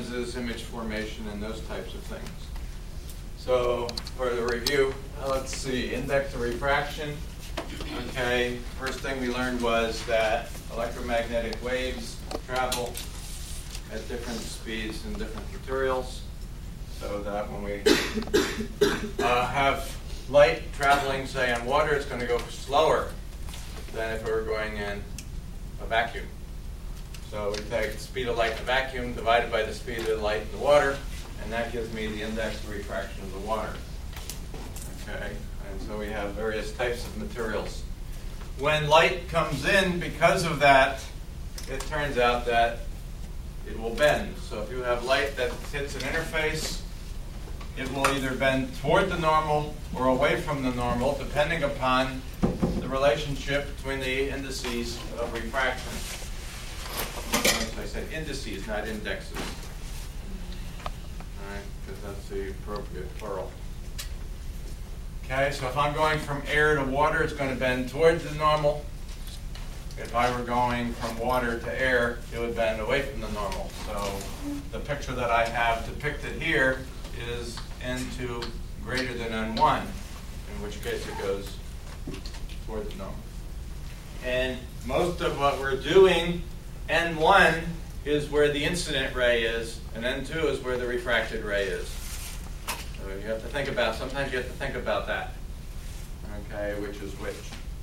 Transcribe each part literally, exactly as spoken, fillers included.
lenses, image formation, and those types of things. So for the review, uh, let's see, index of refraction. Okay, first thing we learned was that electromagnetic waves travel at different speeds in different materials, so that when we uh, have light traveling, say, on water, it's going to go slower than if it were going in a vacuum. So we take the speed of light in the vacuum divided by the speed of the light in the water, and that gives me the index of refraction of the water. Okay, and so we have various types of materials. When light comes in, because of that, it turns out that it will bend. So if you have light that hits an interface, it will either bend toward the normal or away from the normal, depending upon the relationship between the indices of refraction. Notice I said indices, not indexes. All right, because that's the appropriate plural. Okay, so if I'm going from air to water, it's going to bend towards the normal. If I were going from water to air, it would bend away from the normal. So the picture that I have depicted here is N two greater than N one, in which case it goes toward the normal. And most of what we're doing, N one is where the incident ray is, and N two is where the refracted ray is. So you have to think about, sometimes you have to think about that. Okay, which is which.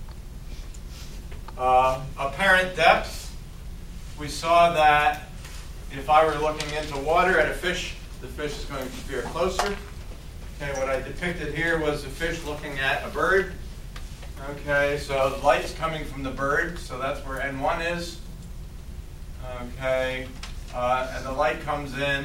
Uh, apparent depth, we saw that if I were looking into water at a fish, the fish is going to appear closer. Okay, what I depicted here was a fish looking at a bird. Okay, so the light's coming from the bird, so that's where N one is. Okay, uh, and the light comes in,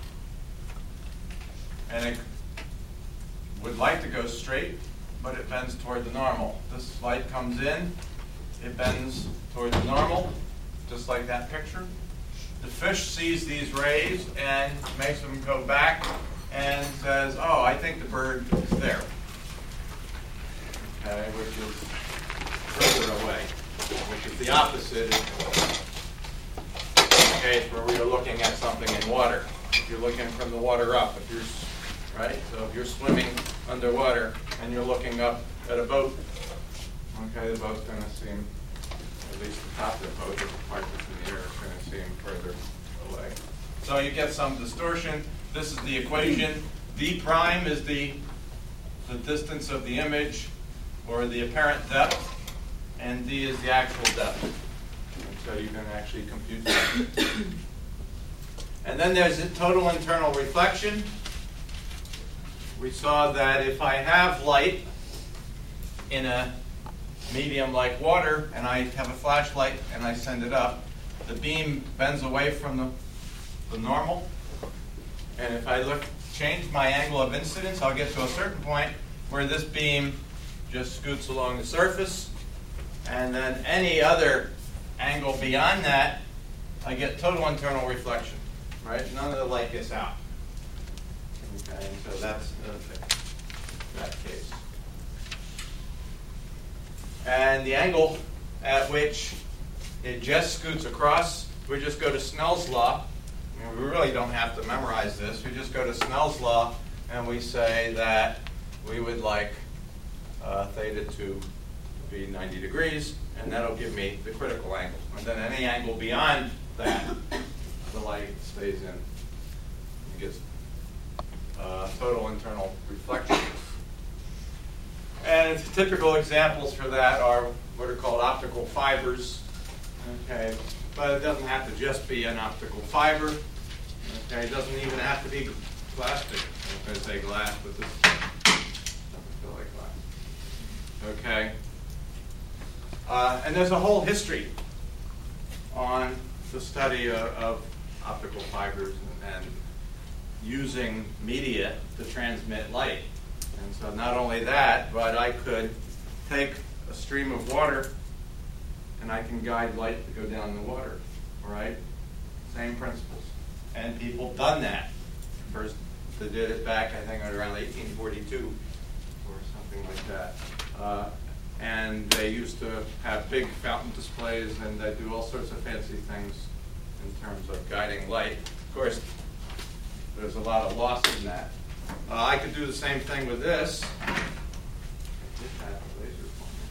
and it would like to go straight, but it bends toward the normal. This light comes in, it bends toward the normal, just like that picture. The fish sees these rays and makes them go back and says, oh, I think the bird is there. Okay, which is further away, which is the opposite in the case where we are looking at something in water. If you're looking from the water up, if you're, right? So if you're swimming underwater and you're looking up at a boat, okay, the boat's going to seem, at least the top of the boat, the part that's in the air is going to seem further away. So you get some distortion. This is the equation. V prime is the, the distance of the image, or the apparent depth, and D is the actual depth. And so you can actually compute that. And then there's a total internal reflection. We saw that if I have light in a medium like water, and I have a flashlight and I send it up, the beam bends away from the, the normal. And if I look, change my angle of incidence, I'll get to a certain point where this beam just scoots along the surface. And then any other angle beyond that, I get total internal reflection. Right? None of the light gets out. Okay, so that's okay, that case. And the angle at which it just scoots across, we just go to Snell's law. I mean, we really don't have to memorize this. We just go to Snell's law and we say that we would like uh, theta to be ninety degrees, and that'll give me the critical angle. And then any angle beyond that, the light stays in. It gets uh, total internal reflection. And typical examples for that are what are called optical fibers. Okay, but it doesn't have to just be an optical fiber. Okay, it doesn't even have to be plastic. I was going to say glass, but this doesn't feel like glass. Okay, uh, and there's a whole history on the study of, of optical fibers and, and using media to transmit light. And so not only that, but I could take a stream of water and I can guide light to go down the water, right? Same principles. And people done that. First, they did it back, I think, around eighteen forty-two or something like that. Uh, and they used to have big fountain displays, and they do all sorts of fancy things in terms of guiding light. Of course, there's a lot of loss in that. Uh, I could do the same thing with this. I did have a laser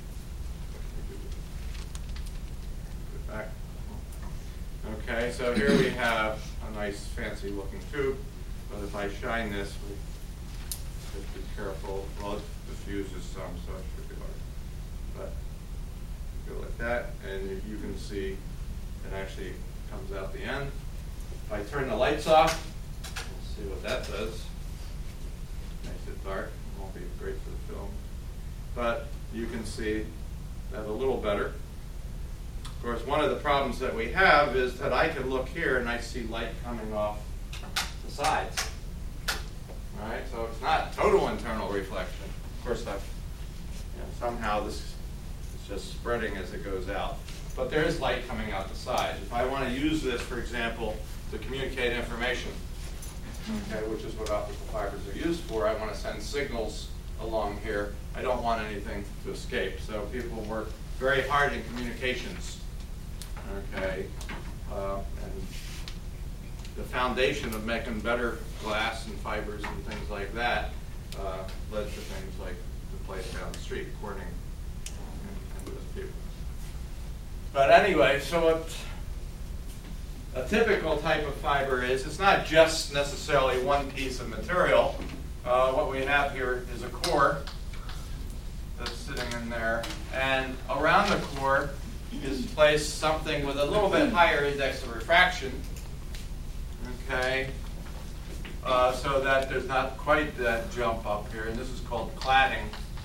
pointer. Put it back. Okay, so here we have a nice fancy looking tube, but if I shine this, we just be careful. Well, it diffuses some, so it should be like, but go like that, and you, you can see it actually comes out the end. If I turn the lights off, we'll see what that does. Makes it dark. It won't be great for the film, but you can see that a little better. Of course, one of the problems that we have is that I can look here and I see light coming off the sides. All right, so it's not total internal reflection. Of course, I've, you know, somehow this is just spreading as it goes out. But there is light coming out the side. If I want to use this, for example, to communicate information, okay, which is what optical fibers are used for, I want to send signals along here. I don't want anything to escape. So people work very hard in communications. Okay, uh, and the foundation of making better glass and fibers and things like that uh, led to things like the place down the street, Corning and, and those people. But anyway, so what a typical type of fiber is, it's not just necessarily one piece of material. Uh, what we have here is a core that's sitting in there, and around the core is placed something with a little bit higher index of refraction, okay, uh, so that there's not quite that jump up here, and this is called cladding.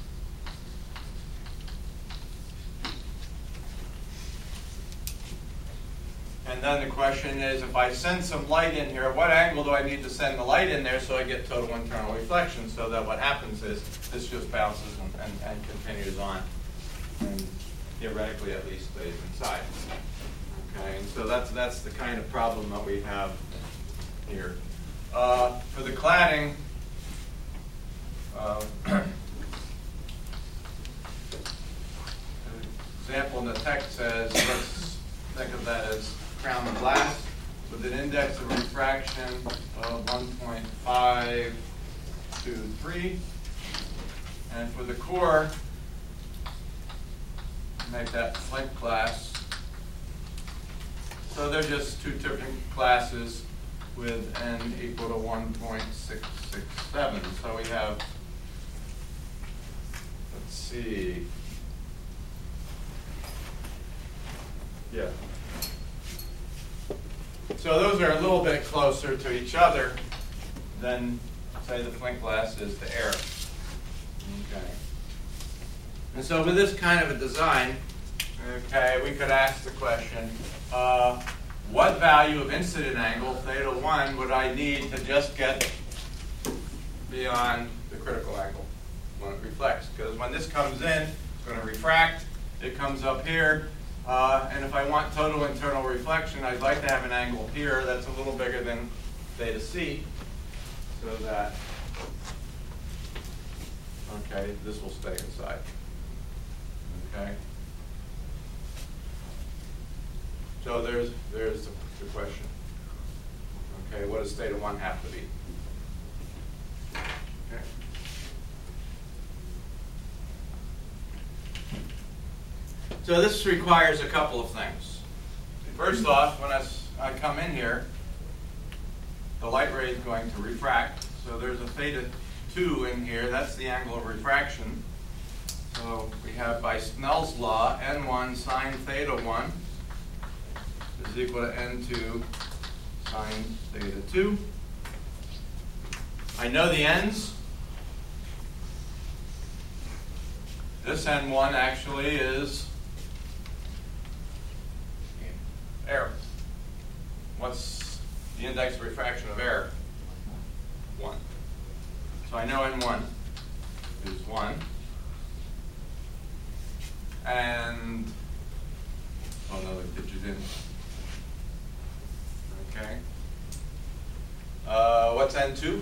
And then the question is, if I send some light in here, what angle do I need to send the light in there so I get total internal reflection, so that what happens is this just bounces and, and, and continues on, and theoretically at least stays inside. Okay, and so that's that's the kind of problem that we have here. Uh, for the cladding, uh, example in the text says, let's think of that as crown of glass with an index of refraction of one point five two three, and for the core, make that flint glass. So they're just two different classes with n equal to one point six six seven. So we have, let's see, yeah. So those are a little bit closer to each other than, say, the flint glass is to air. Okay. And so with this kind of a design, okay, we could ask the question, uh, what value of incident angle, theta one, would I need to just get beyond the critical angle when it reflects? Because when this comes in, it's going to refract. It comes up here. Uh, and if I want total internal reflection, I'd like to have an angle here that's a little bigger than theta c, so that, okay, this will stay inside. Okay. So there's there's the, the question. Okay, what does theta one have to be? Okay. So this requires a couple of things. First off, when I, I come in here, the light ray is going to refract. So there's a theta two in here. That's the angle of refraction. So we have, by Snell's law, n one sine theta one is equal to n two sine theta two. I know the n's. This n one actually is air. What's the index of refraction of air? one. So I know n one is one. And, oh, another digit in. Okay. Uh, what's n two?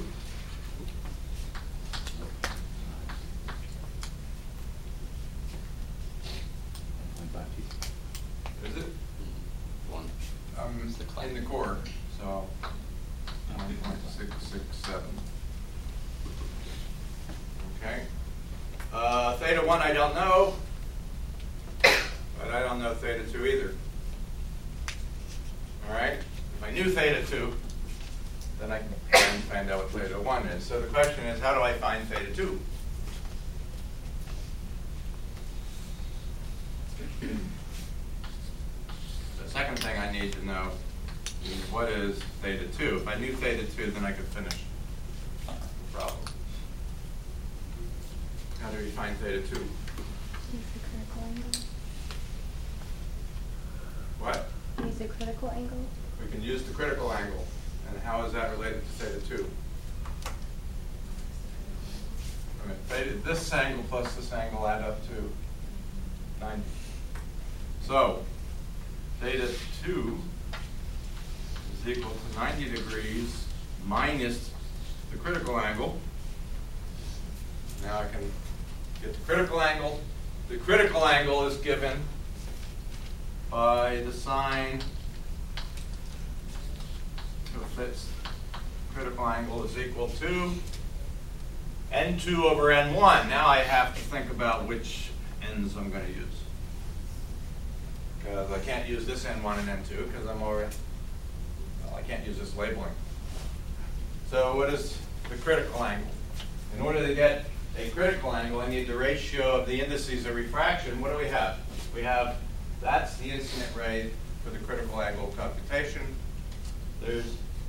Is it? One. Um, in the core, so um, one point six six seven. Okay. Uh, theta one I don't know, but I don't know theta two either. All right? If I knew theta two, then I can find out what theta one is. So the question is, how do I find theta two? The second thing I need to know is what is theta two. If I knew theta two, then I could finish the problem. How do we find theta two? Use the critical angle. What? Use the critical angle. We can use the critical angle. And how is that related to theta two? I mean, theta, this angle plus this angle add up to ninety. So, theta two is equal to ninety degrees minus the critical angle. Now I can get the critical angle. The critical angle is given by the sine of this critical angle is equal to N two over N one. Now I have to think about which n's I'm going to use. Because I can't use this N one and N two because I'm already, well, I can't use this labeling. So what is the critical angle? In order to get a critical angle, I need the ratio of the indices of refraction. What do we have? We have, that's the incident ray for the critical angle computation. There's,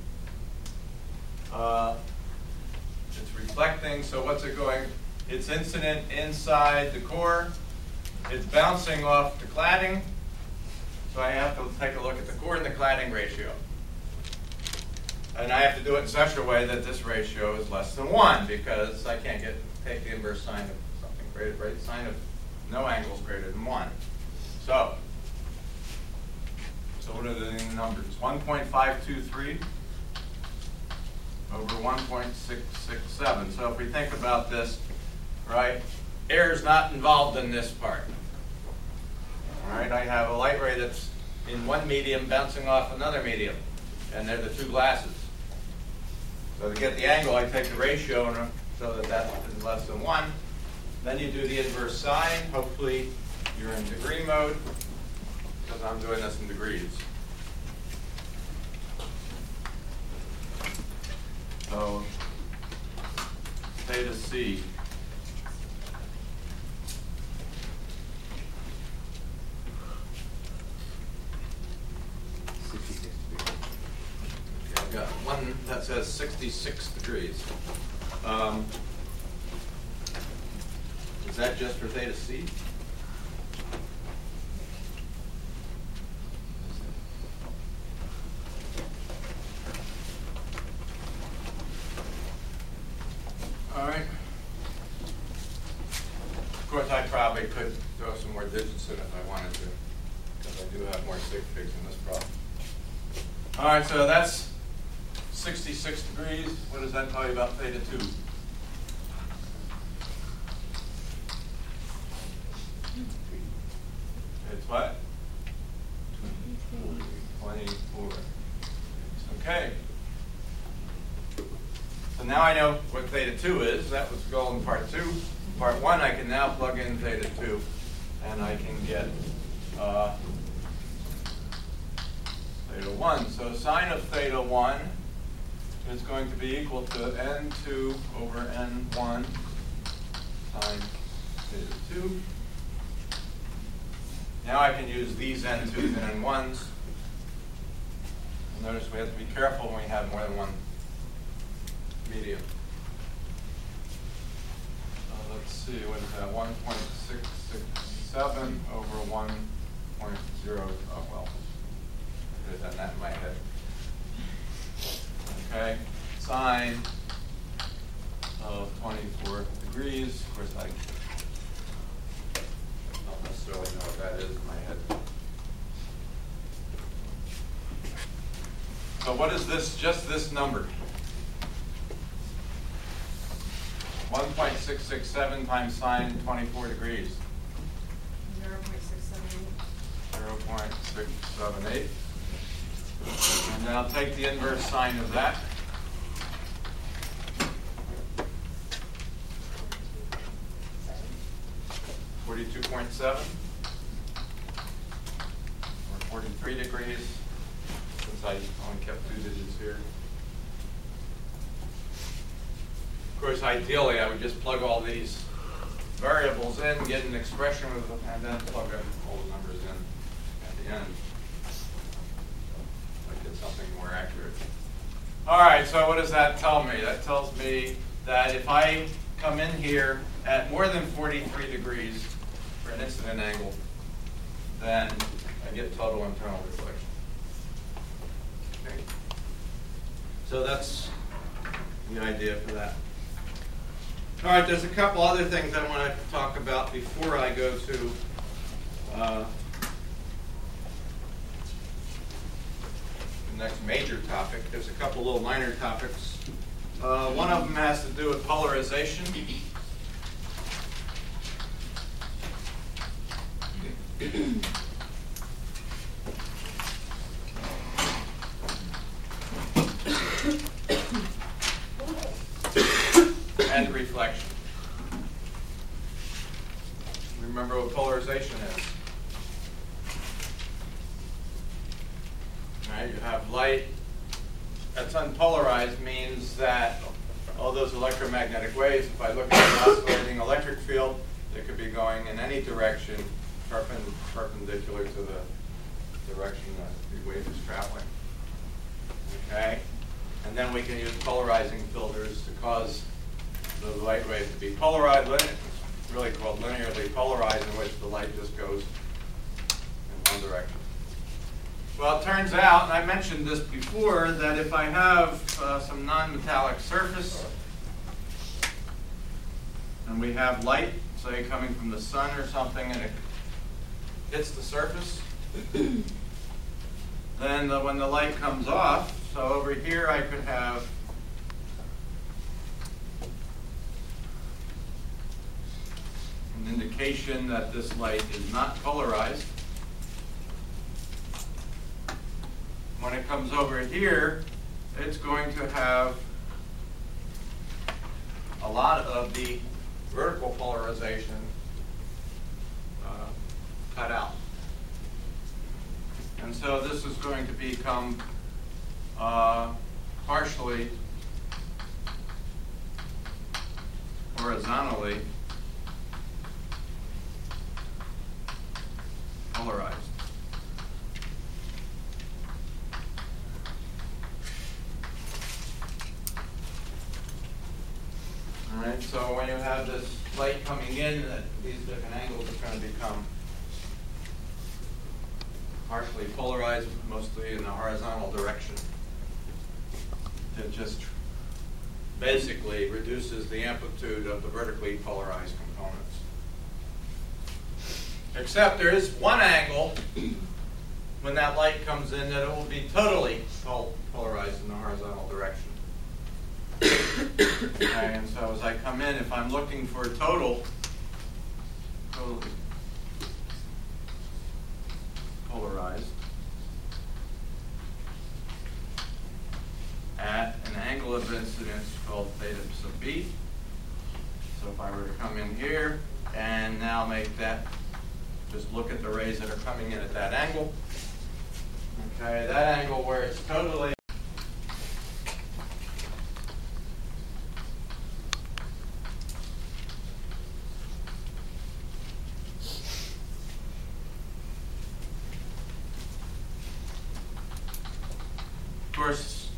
uh, it's reflecting, so what's it going? It's incident inside the core. It's bouncing off the cladding. So I have to take a look at the core and the cladding ratio. And I have to do it in such a way that this ratio is less than one because I can't get take the inverse sine of something greater, right? Sine of no angle is greater than one. So, so what are the numbers? one point five two three over one point six six seven. So if we think about this, right, air is not involved in this part. All right, I have a light ray that's in one medium bouncing off another medium, and they're the two glasses. So to get the angle, I take the ratio and, so that that is less than one. Then you do the inverse sine. Hopefully you're in degree mode, because I'm doing this in degrees. So theta c I've got one that says sixty-six degrees. Um, is that just for theta c? All right. Of course, I probably could throw some more digits in if I wanted to, because I do have more sig figs in this problem. All right, so that's sixty-six degrees. What does that tell you about theta two? It's what? twenty-four. Okay. So now I know what theta two is. That was the goal in part two. Part one, I can now plug in theta two, and I can get uh, theta one. So sine of theta one is going to be equal to N two over N one sine theta two. Now I can use these N twos and N ones. And notice we have to be careful when we have more than one medium. Uh, let's see, what is that? one point six six seven over one point zero. Oh, well, I could have done that in my head. Okay, sine of twenty-four degrees. Of course, I don't necessarily know what that is in my head. So what is this, just this number? one point six six seven times sine twenty-four degrees. zero point six seven eight. zero point six seven eight. And now take the inverse sine of that. forty-two point seven or forty-three degrees, since I only kept two digits here. Of course, ideally, I would just plug all these variables in, get an expression with them, and then plug in all the numbers in at the end. I get something more accurate. All right, so what does that tell me? That tells me that if I come in here at more than forty-three degrees for an incident angle, then I get total internal reflection. Okay. So that's the idea for that. All right, there's a couple other things I want to talk about before I go to uh, the next major topic. There's a couple little minor topics. Uh, one of them has to do with polarization. And reflection. Remember what polarization is. All right, you have light that's unpolarized means that all those electromagnetic waves, if I look at an oscillating electric field, they could be going in any direction perpendicular to the direction that the wave is traveling. Okay? And then we can use polarizing filters to cause the light wave to be polarized. It's really called linearly polarized, in which the light just goes in one direction. Well, it turns out, and I mentioned this before, that if I have uh, some non-metallic surface, and we have light, say, coming from the sun or something, and it hits the surface, then the, when the light comes off, so over here I could have an indication that this light is not polarized. When it comes over here, it's going to have a lot of the vertical polarization uh, cut out. And so this is going to become uh, partially horizontally polarized. All right, so when you have this light coming in at these different angles, it's going to become partially polarized, mostly in the horizontal direction. It just basically reduces the amplitude of the vertically polarized components. Except there is one angle when that light comes in that it will be totally pol polarized in the horizontal direction. Okay, and so as I come in, if I'm looking for total, totally polarized at an angle of incidence called theta sub b. So if I were to come in here and now make that, just look at the rays that are coming in at that angle. Okay, that angle where it's totally Of course,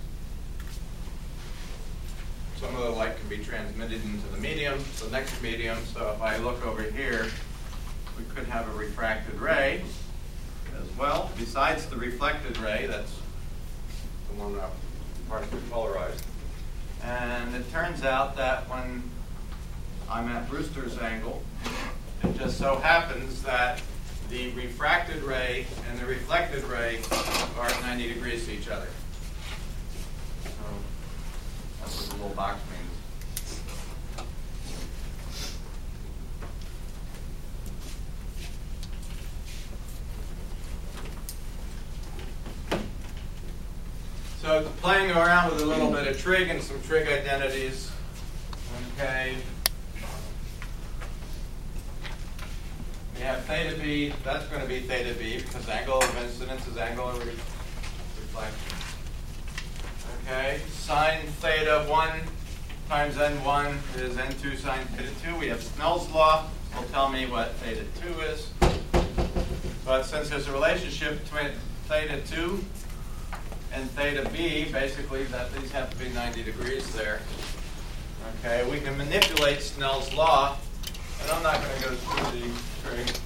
some of the light can be transmitted into the medium, the next medium. So if I look over here, we could have a refracted ray as well, besides the reflected ray, that's the one that's partially polarized. And it turns out that when I'm at Brewster's angle, it just so happens that the refracted ray and the reflected ray are at ninety degrees to each other. That's what the little box means. So playing around with a little bit of trig and some trig identities. Okay. we have theta b, that's going to be theta b because angle of incidence is angle of re reflection. Okay, sine theta one times n one is n two sine theta two. We have Snell's law, will tell me what theta two is. But since there's a relationship between theta two and theta b, basically that these have to be ninety degrees there. Okay, we can manipulate Snell's law, and I'm not going to go through the trig.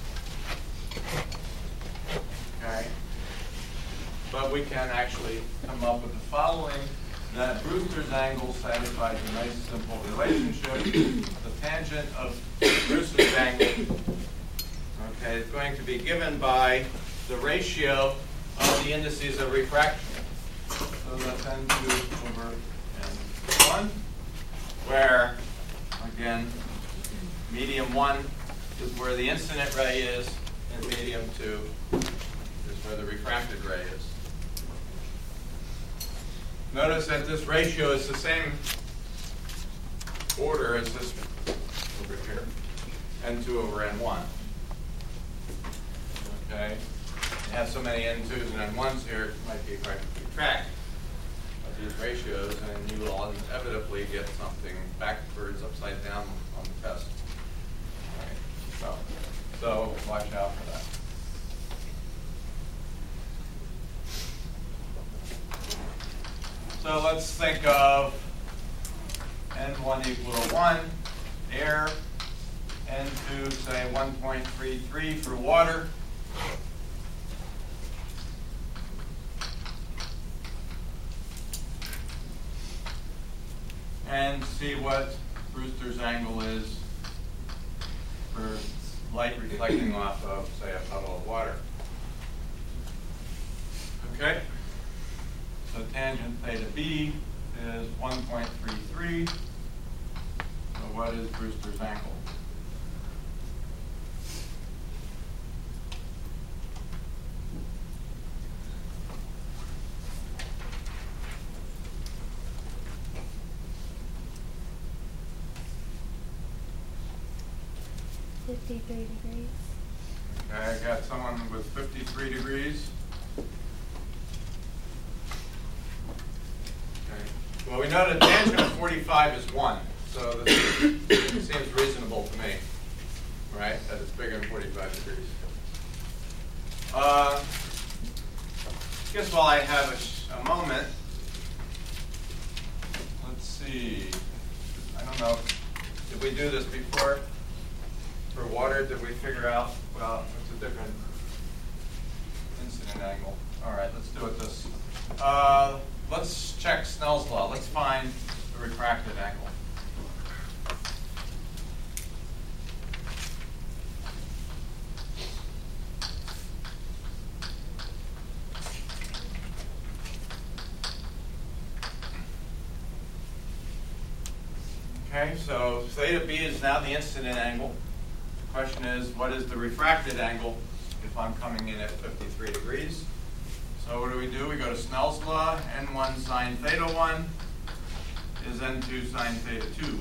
Okay, but we can actually come up with the following: that Brewster's angle satisfies a nice simple relationship. The tangent of Brewster's angle, okay, is going to be given by the ratio of the indices of refraction. So that's n two over n one, where, again, medium one is where the incident ray is, and medium two is where the refracted ray is. Notice that this ratio is the same order as this over here, n two over n one. Okay, you have so many n twos and n ones here, it might be hard to keep track of these ratios, and you will inevitably get something backwards, upside down on the test. Right. So, so watch out for that. So let's think of n one equal to one, air, n two, say one point three three for water. And see what Brewster's angle is for light reflecting off of, say, a puddle of water. Okay? So tangent theta b is one point three three. So what is Brewster's angle? fifty-three degrees. Okay, I got someone with fifty-three degrees. Okay. Well, we know the tangent of forty-five is one, so this seems reasonable to me, right? That it's bigger than forty-five degrees. Uh, I guess while I have a, sh a moment, let's see. I don't know. Did we do this before? For water, did we figure out, well, it's a different incident angle. All right, let's do it this. Uh, let's check Snell's law. Let's find the refracted angle. Okay, so theta b is now the incident angle. The question is, what is the refracted angle if I'm coming in at fifty-three degrees? So what do we do? We go to Snell's law. n one sine theta one is n two sine theta two.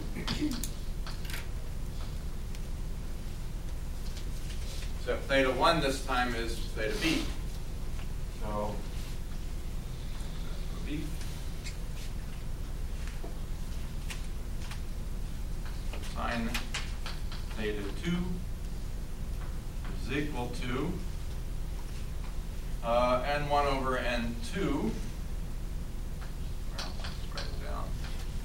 So theta one this time is theta b. So b. Sine theta two is equal to uh, n one over n two. Well, let's write it down.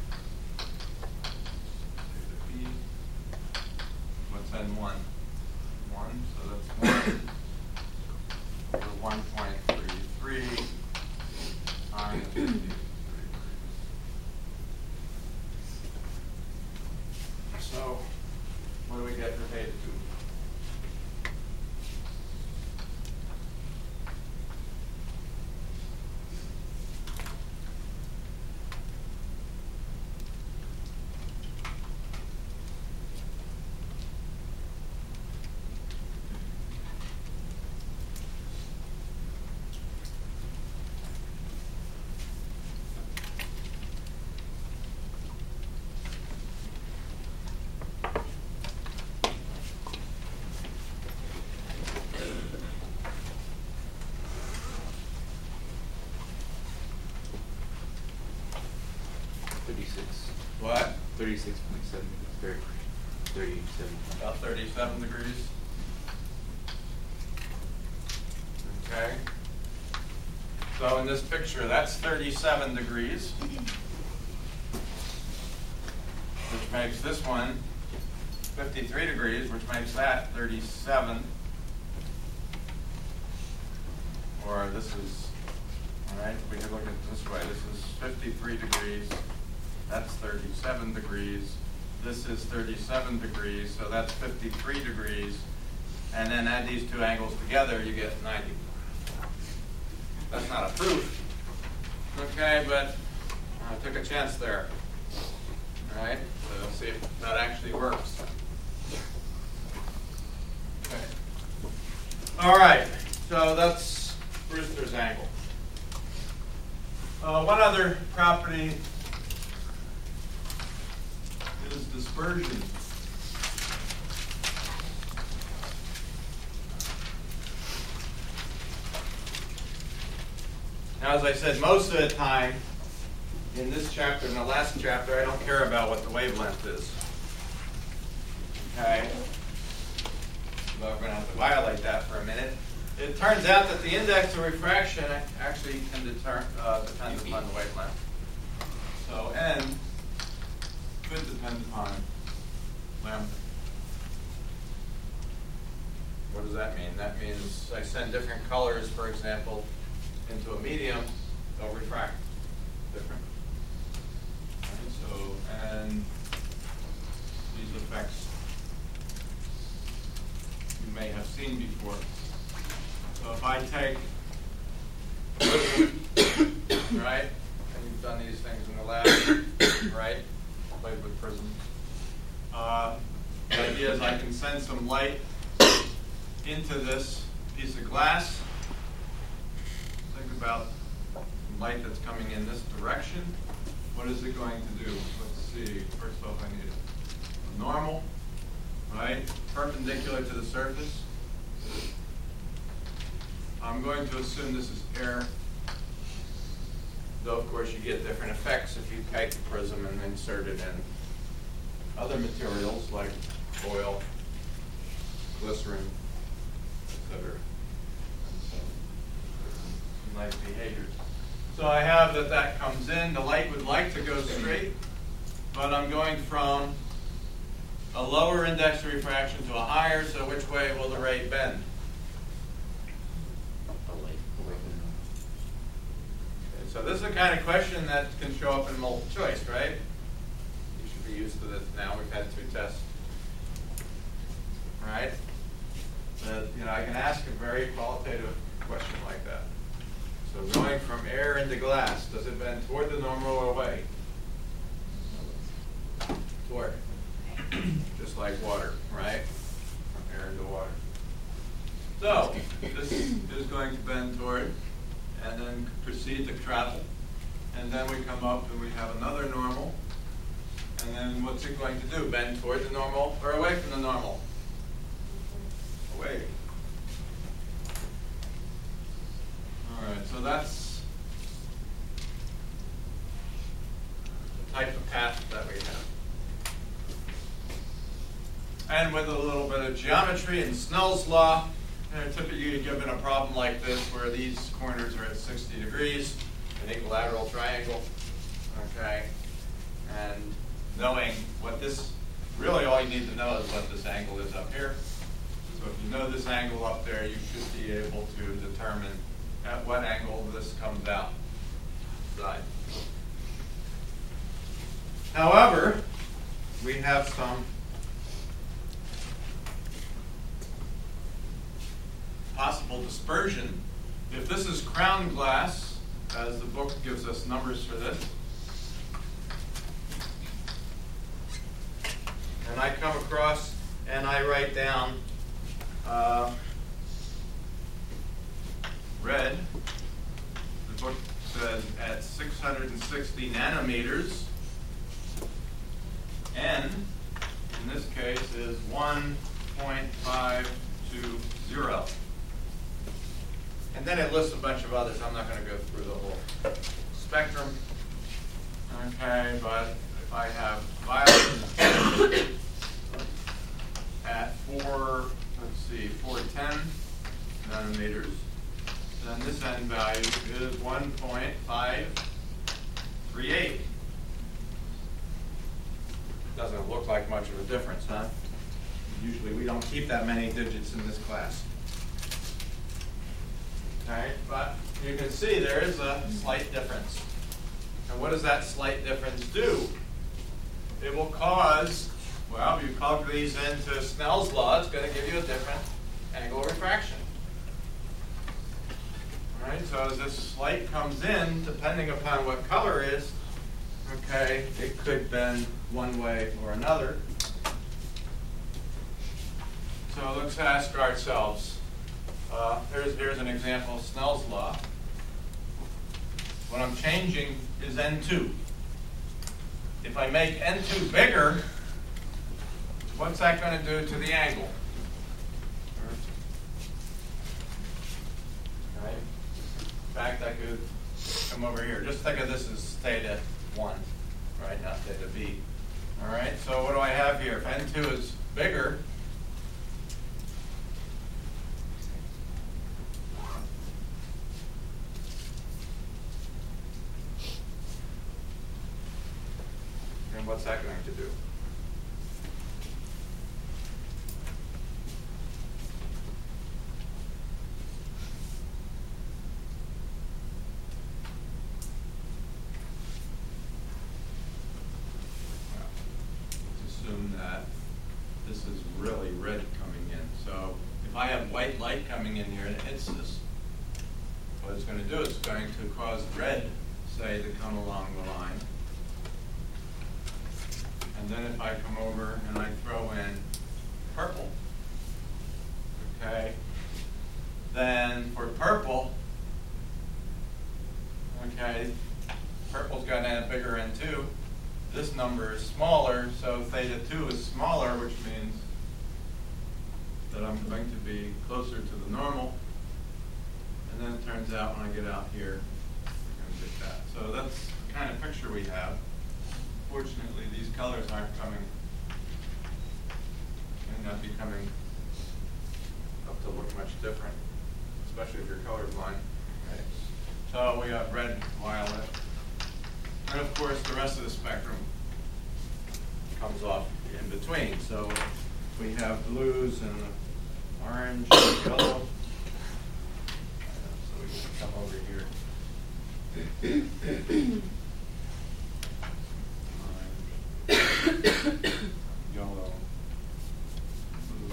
Theta b. What's n one? one, so that's one over one point three three sine fifty. So, what do we get for theta two? Thirty-six. What? Thirty-six point seven. Thirty. Thirty-seven. About thirty-seven degrees. Okay. So in this picture, that's thirty-seven degrees, which makes this one fifty-three degrees, which makes that thirty-seven. Or this is, all right, we can look at it this way. This is fifty-three degrees. That's thirty-seven degrees. This is thirty-seven degrees, so that's fifty-three degrees. And then add these two angles together, you get ninety. That's not a proof. Okay, but I took a chance there. All right, so let's see if that actually works. Okay. All right, so that's Brewster's angle. Uh, one other property is dispersion. Now, as I said, most of the time in this chapter and the last chapter, I don't care about what the wavelength is. Okay? So I'm going to have to violate that for a minute. It turns out that the index of refraction actually can deter, uh, depend upon the wavelength. So n could depend upon lambda. What does that mean? That means I send different colors, for example, into a medium, they'll refract different. Right, so, and these effects you may have seen before. So if I take a prism, right, and you've done these things in the lab, right, played with prisms. Uh, the idea is I can send some light into this piece of glass. Think about light that's coming in this direction. What is it going to do? Let's see. First off, I need a normal, right? Perpendicular to the surface. I'm going to assume this is air. Though, of course, you get different effects if you take the prism and insert it in other materials like oil, glycerin, et cetera. Nice behaviors. So I have that that comes in. The light would like to go straight, but I'm going from a lower index of refraction to a higher, so which way will the ray bend? Away. Away from the normal. Okay, so this is the kind of question that can show up in multiple choice, right? You should be used to this now. We've had two tests. All right? But, you know, I can ask a very qualitative question like that. So going from air into glass, does it bend toward the normal or away? Toward. Just like water, right? From air into water. So this is going to bend toward and then proceed to travel. And then we come up and we have another normal. And then what's it going to do? Bend toward the normal or away from the normal? Away. All right, so that's the type of path that we have. And with a little bit of geometry and Snell's law, you know, typically you're given a problem like this where these corners are at sixty degrees, an equilateral triangle, okay? And knowing what this, really all you need to know is what this angle is up here. So if you know this angle up there, you should be able to determine at what angle this comes out side. However, we have some possible dispersion. If this is crown glass, as the book gives us numbers for this, and I come across and I write down uh, red, the book says at six hundred sixty nanometers, N in this case is one point five two zero. And then it lists a bunch of others. I'm not going to go through the whole spectrum. Okay, but if I have violet at four, let's see, four ten nanometers, then this end value is one point five three eight. Doesn't look like much of a difference, huh? Usually we don't keep that many digits in this class. Okay, but you can see there is a slight difference. And what does that slight difference do? It will cause, well, if you plug these into Snell's law, it's going to give you a different angle of refraction. All right, so as this light comes in, depending upon what color it is, okay, it could bend one way or another. So let's ask ourselves, uh, here's, here's an example of Snell's law. What I'm changing is N two. If I make N two bigger, what's that going to do to the angle? Right? In fact, I could come over here. Just think of this as theta one, right? Not theta b. All right, so what do I have here? If N two is bigger, then what's that going to do? Assume that this is really red coming in. So if I have white light coming in here and it hits this, what it's going to do is it's going to cause red, say, to come along the line. And then if I come over and I throw in purple, okay, then for purple, okay, purple's got a bigger N two. This number is smaller, so theta two is smaller, which means that I'm going to be closer to the normal. And then it turns out when I get out here, I'm going to get that. So that's the kind of picture we have. Fortunately, these colors aren't coming, may not be coming up to look much different, especially if you're colorblind. Right? So we have red, violet. And of course, the rest of the spectrum comes off in between. So we have blues and orange and yellow. So we can come over here. Orange, yellow, blue.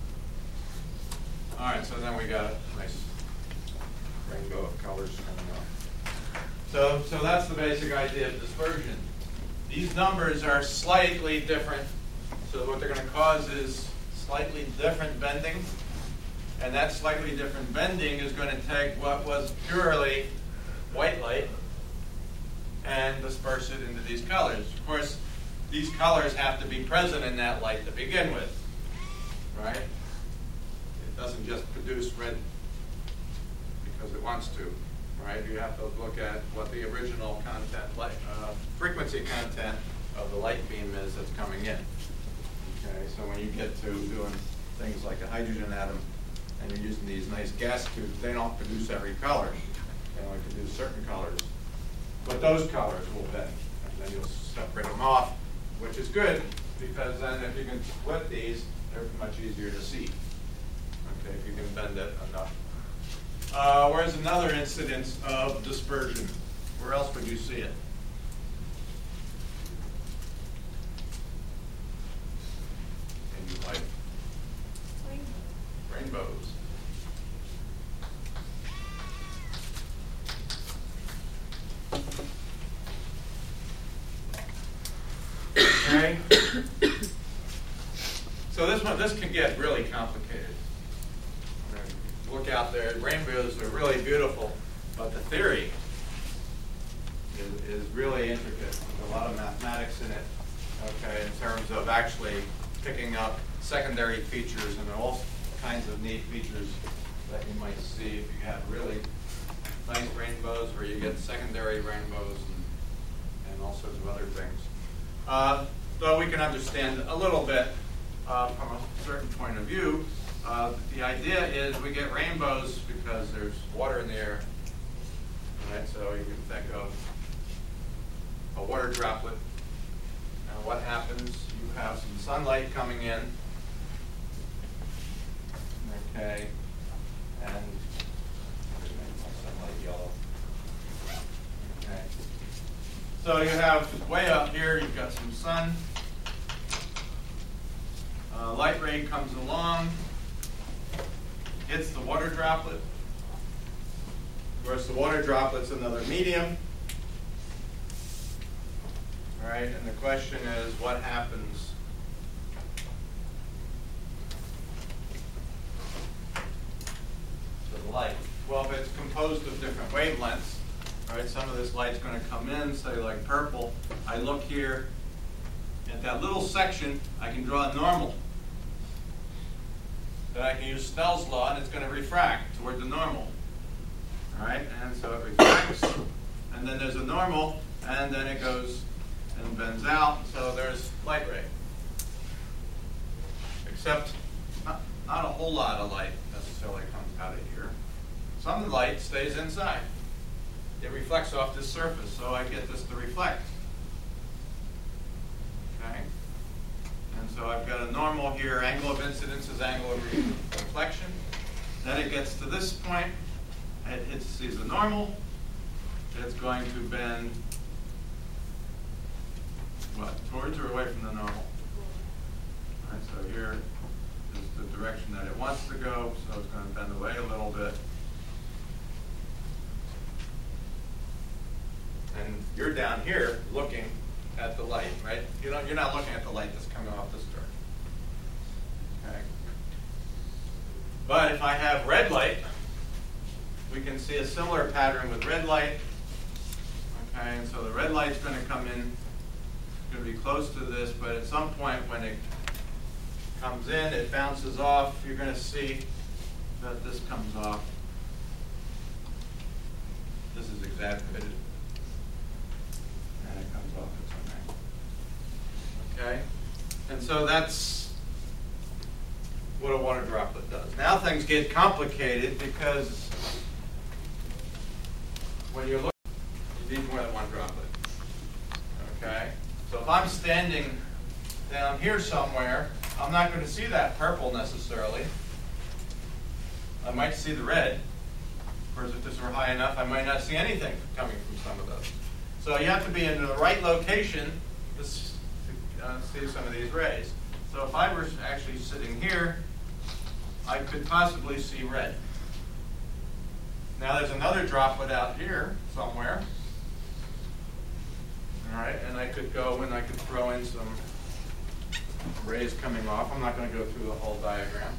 All right, so then we got a nice rainbow of colors coming up. So, so that's the basic idea of dispersion. These numbers are slightly different. So what they're going to cause is slightly different bending. And that slightly different bending is going to take what was purely white light and disperse it into these colors. Of course, these colors have to be present in that light to begin with, right? It doesn't just produce red because it wants to. Right? You have to look at what the original content, light, uh, frequency content of the light beam is that's coming in. Okay, so when you get to doing things like a hydrogen atom and you're using these nice gas tubes, they don't produce every color. They only produce certain colors. But those colors will bend. And then you'll separate them off, which is good because then if you can split these, they're much easier to see. Okay, if you can bend it enough. Uh, where's another incidence of dispersion? Where else would you see it? In your life? Rainbows. Okay. So this one, this can get really complicated. Look out there, rainbows are really beautiful, but the theory is, is really intricate. There's a lot of mathematics in it, okay, in terms of actually picking up secondary features and all kinds of neat features that you might see if you have really nice rainbows where you get secondary rainbows and, and and all sorts of other things. Uh, though we can understand a little bit uh, from a certain point of view, uh, the idea is we get rainbows because there's water in the air. Right? So you can think of a water droplet, and what happens, you have some sunlight coming in, okay, and sunlight yellow. Okay. So you have way up here, you've got some sun. Uh, light ray comes along, hits the water droplet. Of course, the water droplet's another medium. All right, and the question is, what happens to the light? Well, if it's composed of different wavelengths, all right, some of this light's going to come in, say like purple. I look here at that little section, I can draw a normal. Then I can use Snell's law, and it's going to refract toward the normal. All right, and so it refracts, and then there's a normal, and then it goes and bends out, so there's light ray. Except not, not a whole lot of light necessarily comes out of here. Some light stays inside. It reflects off this surface, so I get this to reflect. Okay? And so I've got a normal here, angle of incidence is angle of reflection. Then it gets to this point, it hits, sees a normal, it's going to bend, what, towards or away from the normal? All right, so here is the direction that it wants to go, so it's going to bend away a little bit. And you're down here looking at the light, right? You know, you're not looking at the light that's coming off this door. Okay. But if I have red light, we can see a similar pattern with red light. Okay, and so the red light's going to come in, it's going to be close to this, but at some point when it comes in, it bounces off. You're going to see that this comes off. This is exaggerated. And it comes off its own angle. Okay? And so that's what a water droplet does. Now things get complicated because when you're looking, you need more than one droplet. Okay? So if I'm standing down here somewhere, I'm not going to see that purple necessarily. I might see the red. Of course, if this were high enough, I might not see anything coming from some of those. So you have to be in the right location to uh, see some of these rays. So if I were actually sitting here, I could possibly see red. Now there's another droplet out here somewhere. All right, and I could go and I could throw in some rays coming off. I'm not going to go through the whole diagram.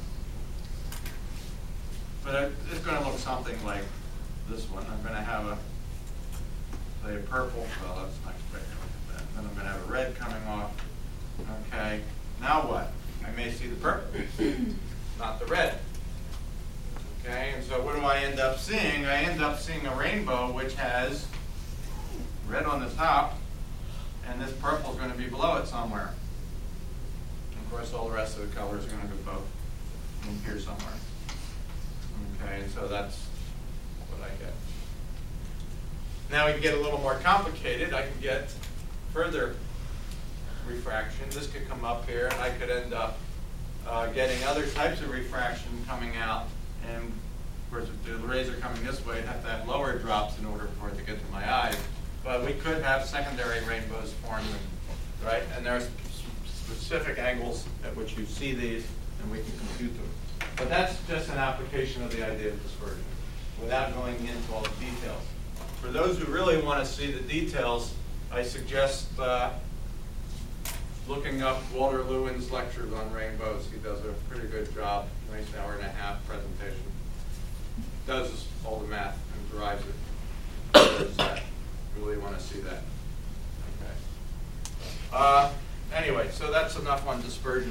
But it's going to look something like this one. I'm going to have a, say, a purple. Well, that's not quite like that. Then I'm going to have a red coming off. Okay, now what? I may see the purple, not the red. Okay, and so what do I end up seeing? I end up seeing a rainbow which has red on the top, and this purple is going to be below it somewhere. And of course, all the rest of the colors are going to be both in here somewhere. Okay, and so that's what I get. Now we can get a little more complicated. I can get further refraction. This could come up here, and I could end up uh, getting other types of refraction coming out. And of course, if the rays are coming this way, I'd have to have lower drops in order for it to get to my eyes. But we could have secondary rainbows forming, right? And there are specific angles at which you see these, and we can compute them. But that's just an application of the idea of dispersion, without going into all the details. For those who really want to see the details, I suggest uh, looking up Walter Lewin's lectures on rainbows. He does a pretty good job, nice hour and a half presentation. Does all the math and derives it. There's that. Really want to see that. Okay. Uh, anyway, so that's enough on dispersion.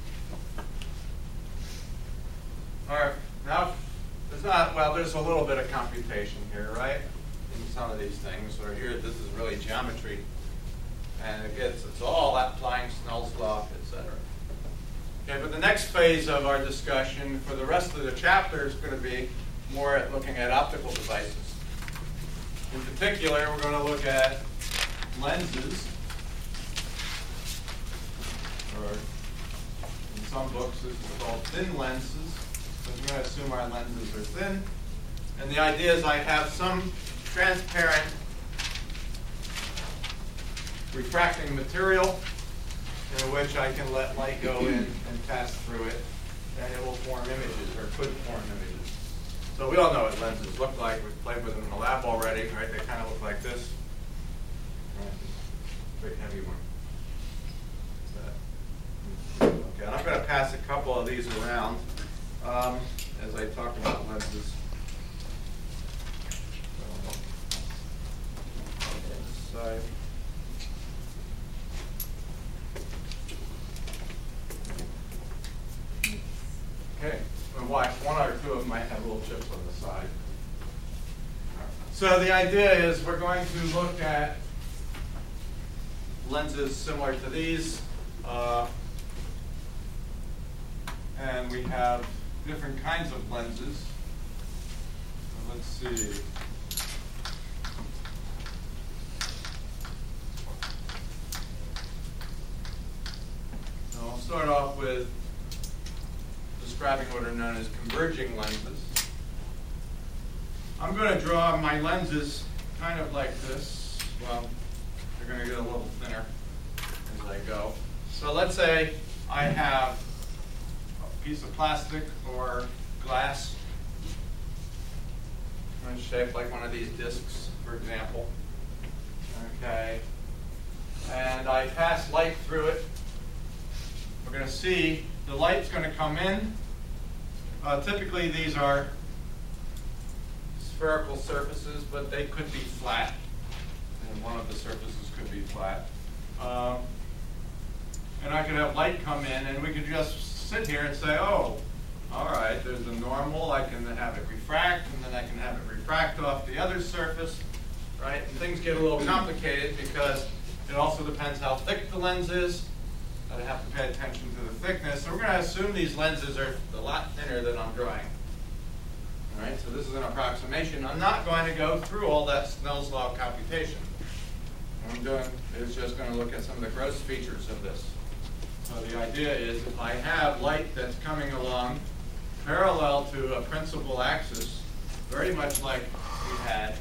All right, now there's not, well, there's a little bit of computation here, right? In some of these things, or here, this is really geometry. And it gets, it's all applying Snell's law, et cetera. Okay, but the next phase of our discussion for the rest of the chapter is going to be more at looking at optical devices. In particular, we're going to look at lenses, or in some books this is called thin lenses. So we're going to assume our lenses are thin. And the idea is I have some transparent refracting material in which I can let light go in and pass through it, and it will form images, or could form images. So we all know what lenses look like. We've played with them in the lab already, right? They kind of look like this. Big heavy one. Okay, and I'm going to pass a couple of these around um, as I talk about lenses. So, side. Okay, and watch, one or two of them might have little chips on the side. So the idea is we're going to look at lenses similar to these. Uh, and we have different kinds of lenses. So let's see. So I'll start off with describing what are known as converging lenses. I'm going to draw my lenses kind of like this. Well, they're going to get a little thinner as I go. So let's say I have a piece of plastic or glass shaped like one of these discs, for example. Okay. And I pass light through it. We're going to see the light's going to come in. Uh, typically these are spherical surfaces, but they could be flat. And one of the surfaces could be flat. Um, and I could have light come in, and we could just sit here and say, oh, all right, there's a normal. I can have it refract, and then I can have it refract off the other surface, right? And things get a little complicated because it also depends how thick the lens is. I have to pay attention to the thickness. So we're going to assume these lenses are a lot thinner than I'm drawing. All right, so this is an approximation. I'm not going to go through all that Snell's law computation. What I'm doing is just going to look at some of the gross features of this. So the idea is if I have light that's coming along parallel to a principal axis, very much like we had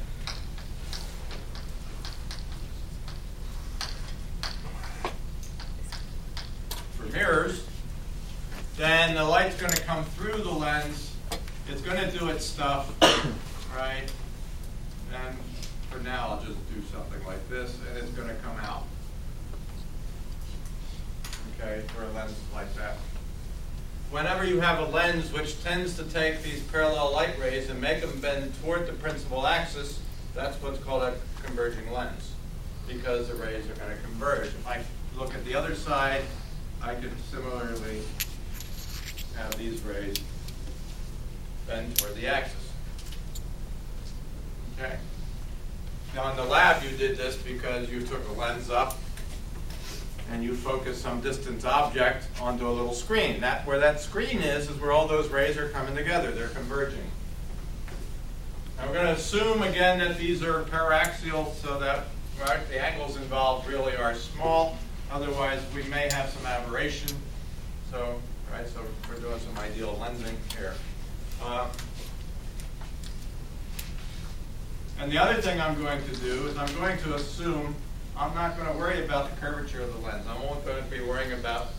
for mirrors, then the light's going to come through the lens. It's going to do its stuff, right? And for now, I'll just do something like this, and it's going to come out. Okay, for a lens like that. Whenever you have a lens which tends to take these parallel light rays and make them bend toward the principal axis, that's what's called a converging lens, because the rays are going to converge. If I look at the other side, I could similarly have these rays bend toward the axis. Okay. Now in the lab you did this because you took a lens up and you focus some distant object onto a little screen. That where that screen is is where all those rays are coming together. They're converging. Now we're going to assume again that these are paraxial, so that right, the angles involved really are small. Otherwise, we may have some aberration. So, right, so we're doing some ideal lensing here. Uh, and the other thing I'm going to do is I'm going to assume I'm not going to worry about the curvature of the lens. I'm only going to be worrying about,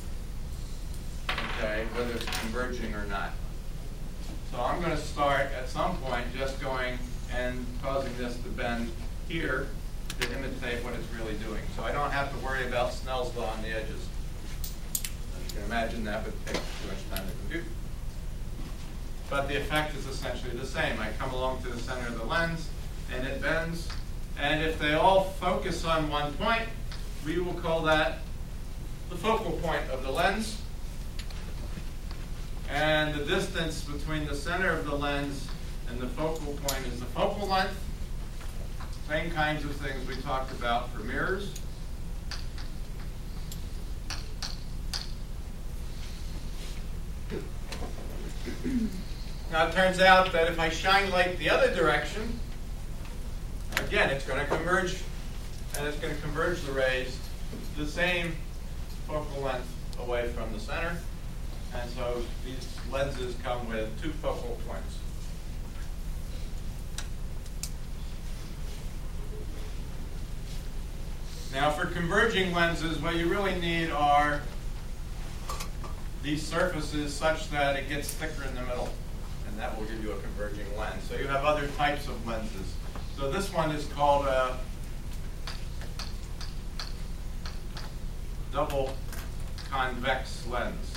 okay, whether it's converging or not. So I'm going to start at some point just going and causing this to bend here to imitate what it's really doing. So I don't have to worry about Snell's law on the edges. As you can imagine, that would take too much time to compute. But the effect is essentially the same. I come along to the center of the lens, and it bends. And if they all focus on one point, we will call that the focal point of the lens. And the distance between the center of the lens and the focal point is the focal length. Same kinds of things we talked about for mirrors. Now it turns out that if I shine light the other direction, again, it's going to converge, and it's going to converge the rays to the same focal length away from the center. And so these lenses come with two focal points. Now for converging lenses, what you really need are these surfaces such that it gets thicker in the middle, and that will give you a converging lens. So you have other types of lenses. So this one is called a double convex lens.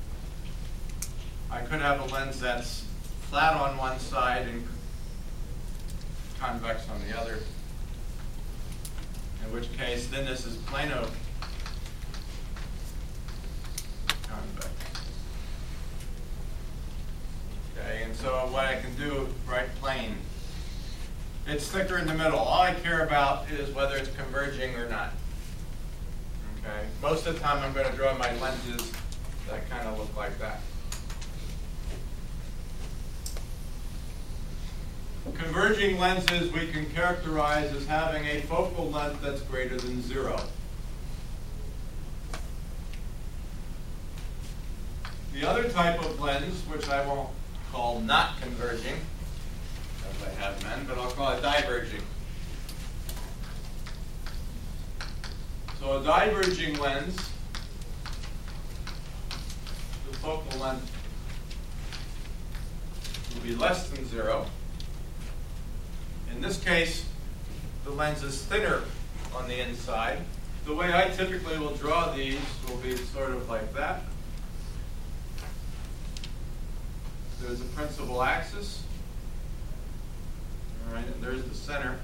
I could have a lens that's flat on one side and convex on the other, in which case then this is plano convex. Okay, and so what I can do, right plane, it's thicker in the middle. All I care about is whether it's converging or not. Okay, most of the time I'm going to draw my lenses that kind of look like that. Converging lenses we can characterize as having a focal length that's greater than zero. The other type of lens, which I won't call not converging, as I have men, but I'll call it diverging. So a diverging lens, the focal length will be less than zero. In this case, the lens is thinner on the inside. The way I typically will draw these will be sort of like that. There's a principal axis. All right, and there's the center.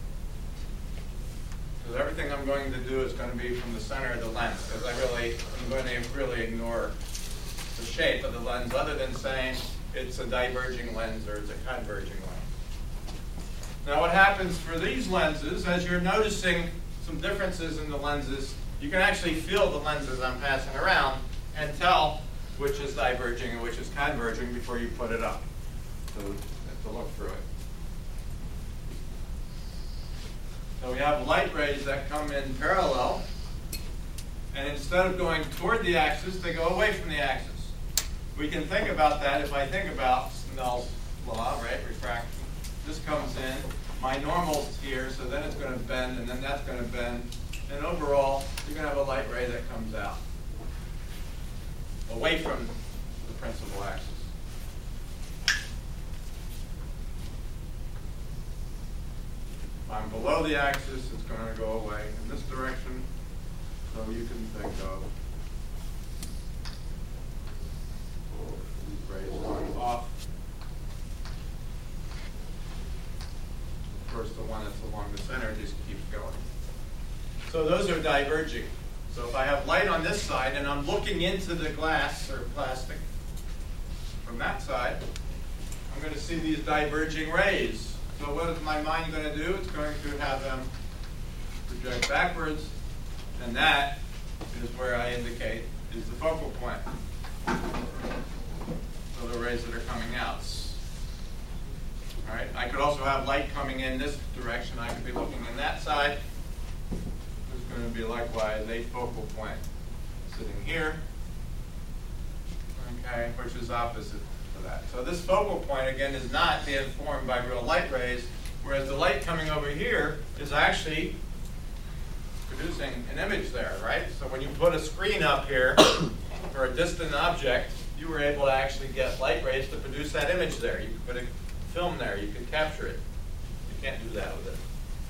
So everything I'm going to do is going to be from the center of the lens, because I really, I'm going to really ignore the shape of the lens other than saying it's a diverging lens or it's a converging lens. Now what happens for these lenses, as you're noticing some differences in the lenses, you can actually feel the lenses I'm passing around and tell which is diverging and which is converging before you put it up. So you have to look through it. So we have light rays that come in parallel, and instead of going toward the axis, they go away from the axis. We can think about that if I think about Snell's law, right, refraction. This comes in, my normal's here, so then it's going to bend, and then that's going to bend, and overall, you're going to have a light ray that comes out away from the principal axis. If I'm below the axis, it's going to go away in this direction, so you can think of these rays going off. Of course, the one that's along the center just keeps going. So those are diverging. So if I have light on this side and I'm looking into the glass or plastic from that side, I'm going to see these diverging rays. So what is my mind going to do? It's going to have them project backwards, and that is where I indicate is the focal point. So the rays that are coming out. All right. I could also have light coming in this direction. I could be looking in that side. There's going to be likewise a focal point sitting here, okay, which is opposite to that. So this focal point, again, is not being formed by real light rays, whereas the light coming over here is actually producing an image there, right? So when you put a screen up here for a distant object, you were able to actually get light rays to produce that image there. You could put a film there, you could capture it. You can't do that with it.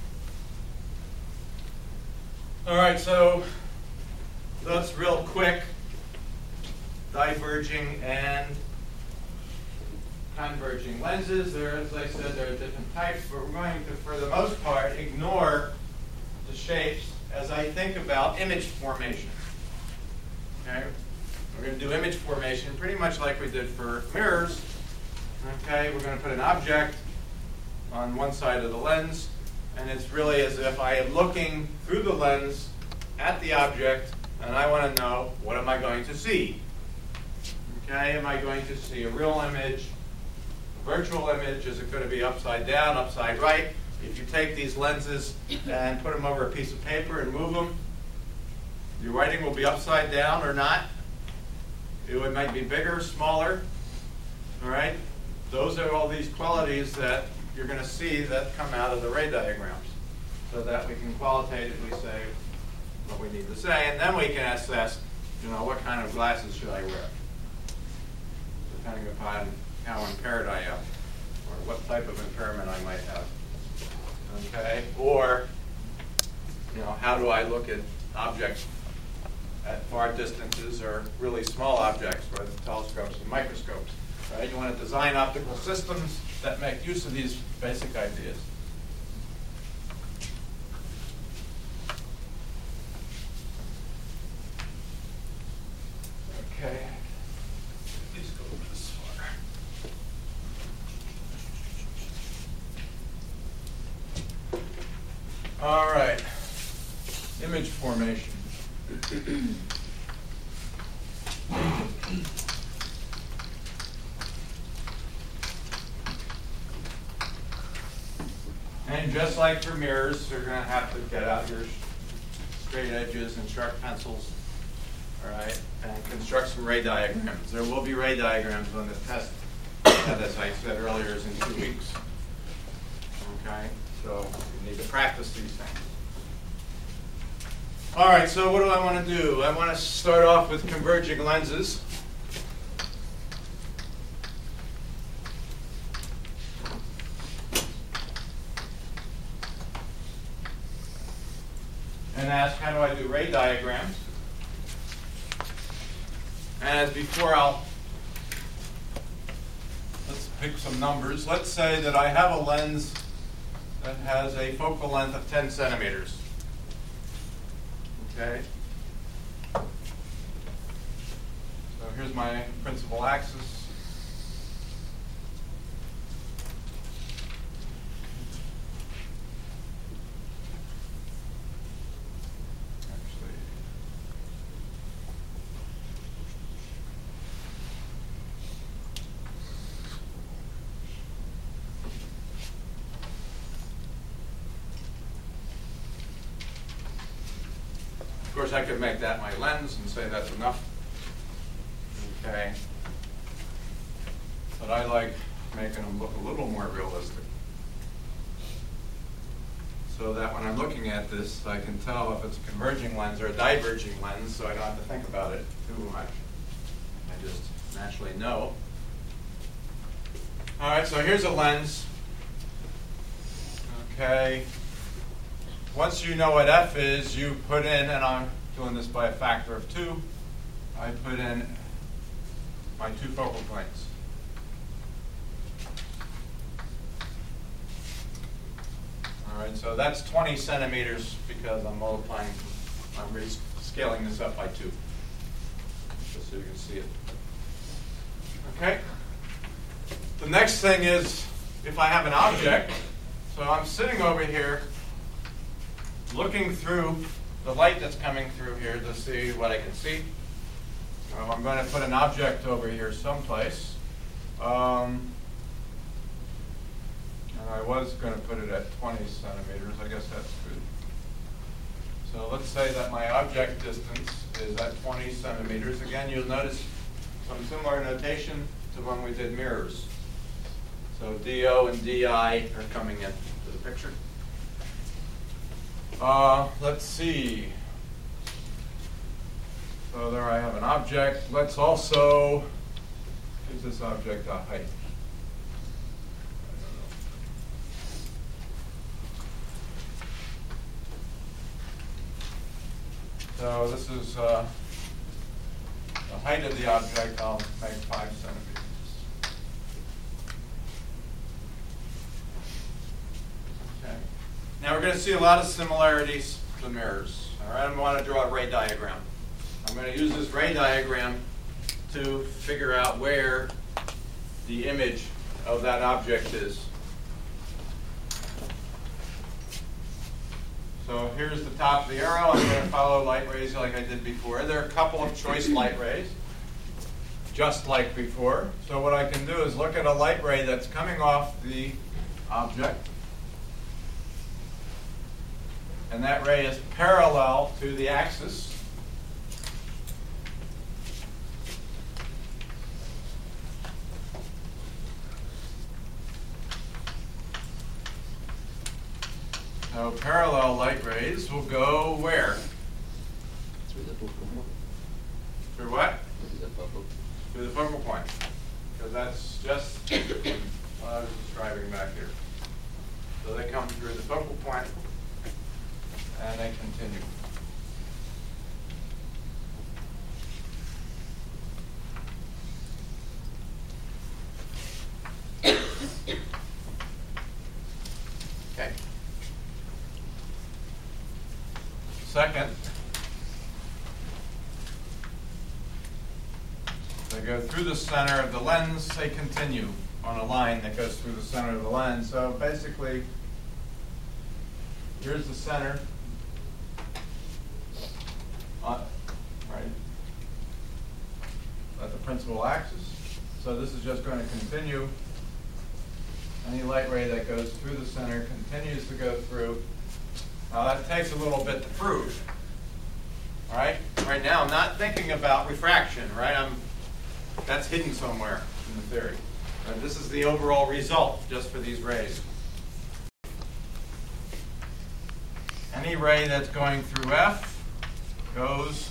All right, so that's real quick. Diverging and converging lenses. There, as I said, there are different types, but we're going to, for the most part, ignore the shapes as I think about image formation. Okay, we're going to do image formation pretty much like we did for mirrors. Okay, we're going to put an object on one side of the lens, and it's really as if I am looking through the lens at the object, and I want to know, what am I going to see? Okay, am I going to see a real image, virtual image, is it going to be upside down, upside right? If you take these lenses and put them over a piece of paper and move them, your writing will be upside down or not. It would might be bigger, smaller, all right? Those are all these qualities that you're going to see that come out of the ray diagrams, so that we can qualitatively say what we need to say, and then we can assess, you know, what kind of glasses should I wear, depending upon how impaired I am, or what type of impairment I might have. Okay? Or, you know, how do I look at objects at far distances or really small objects with telescopes and microscopes? Right? You want to design optical systems that make use of these basic ideas. Okay. Please go this far. All right. Image formation. And just like for mirrors, you're going to have to get out your straight edges and sharp pencils, all right, and construct some ray diagrams. There will be ray diagrams on the test that, as I said earlier, is in two weeks. Okay, so you need to practice these things. All right, so what do I want to do? I want to start off with converging lenses. And ask, how do I do ray diagrams? And as before, I'll, let's pick some numbers. Let's say that I have a lens that has a focal length of ten centimeters. Okay? So here's my principal axis. Of course, I could make that my lens and say that's enough. Okay. But I like making them look a little more realistic, so that when I'm looking at this, I can tell if it's a converging lens or a diverging lens, so I don't have to think about it too much. I just naturally know. All right, so here's a lens. Okay. Once you know what F is, you put in, and I'm doing this by a factor of two, I put in my two focal points. All right, so that's twenty centimeters because I'm multiplying, I'm really scaling this up by two, just so you can see it. Okay. The next thing is, if I have an object, so I'm sitting over here looking through the light that's coming through here to see what I can see. So I'm going to put an object over here someplace. Um, and I was going to put it at twenty centimeters. I guess that's good. So let's say that my object distance is at twenty centimeters. Again, you'll notice some similar notation to when we did mirrors. So D O and D I are coming into the picture. Uh, let's see. So there I have an object. Let's also give this object a height. So this is uh, the height of the object. I'll make five centimeters. Okay. Now we're going to see a lot of similarities to mirrors. All right, I want to draw a ray diagram. I'm going to use this ray diagram to figure out where the image of that object is. So here's the top of the arrow. I'm going to follow light rays like I did before. There are a couple of choice light rays. just like before. So what I can do is look at a light ray that's coming off the object. And that ray is parallel to the axis. So parallel light rays will go where? Through the focal point. Through what? Through the focal. Through the focal point. Because that's just what I was describing back here. So they come through the focal point and they continue. Okay. Second, they go through the center of the lens, they continue on a line that goes through the center of the lens. So basically, here's the center, uh, right, at the principal axis. So this is just going to continue. Any light ray that goes through the center continues to go through. Now that takes a little bit to prove. All right? Right now I'm not thinking about refraction, right? I'm that's hidden somewhere in the theory. But this is the overall result just for these rays. Any ray that's going through F goes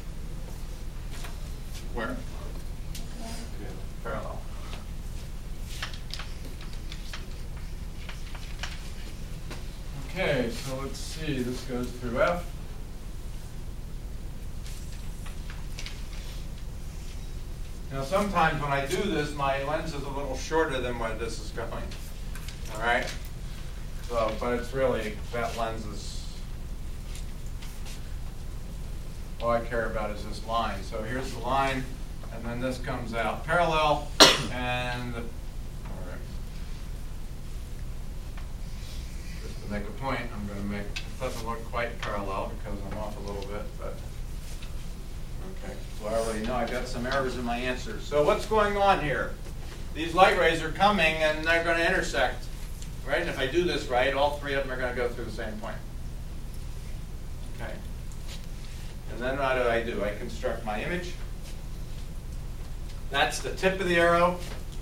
where? Parallel. Okay, so let's see, this goes through F. Now sometimes when I do this, my lens is a little shorter than where this is going. All right? So, but it's really, that lens is, all I care about is this line. So here's the line, and then this comes out parallel, and to make a point, I'm going to make, it doesn't look quite parallel because I'm off a little bit, but okay. So I already know I've got some errors in my answers. So what's going on here? These light rays are coming and they're going to intersect, right? And if I do this right, all three of them are going to go through the same point. Okay. And then what do I do? I construct my image. That's the tip of the arrow.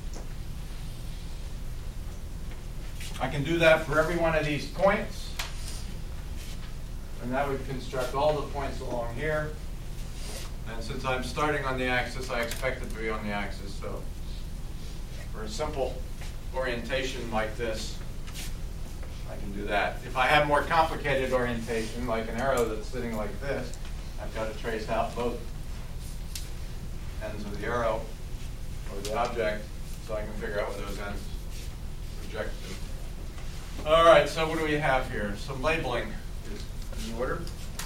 I can do that for every one of these points. And that would construct all the points along here. And since I'm starting on the axis, I expect it to be on the axis. So for a simple orientation like this, I can do that. If I have more complicated orientation, like an arrow that's sitting like this, I've got to trace out both ends of the arrow or the object so I can figure out where those ends project to. All right, so what do we have here? Some labeling is in order.